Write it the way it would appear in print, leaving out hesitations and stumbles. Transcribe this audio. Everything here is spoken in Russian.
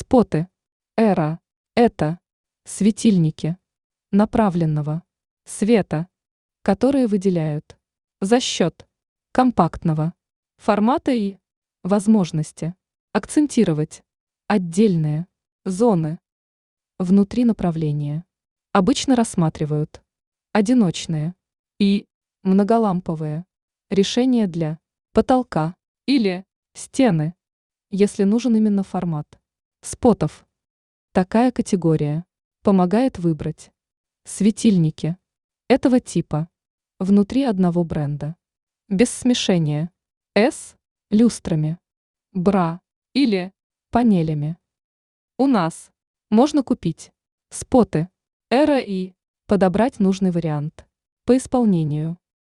Споты. Эра. Это светильники направленного света, которые выделяют за счет компактного формата и возможности акцентировать отдельные зоны внутри направления. Обычно рассматривают одиночные и многоламповые решения для потолка или стены, если нужен именно формат спотов. Такая категория помогает выбрать светильники этого типа внутри одного бренда, без смешения с люстрами, бра или панелями. У нас можно купить споты Эра и подобрать нужный вариант по исполнению.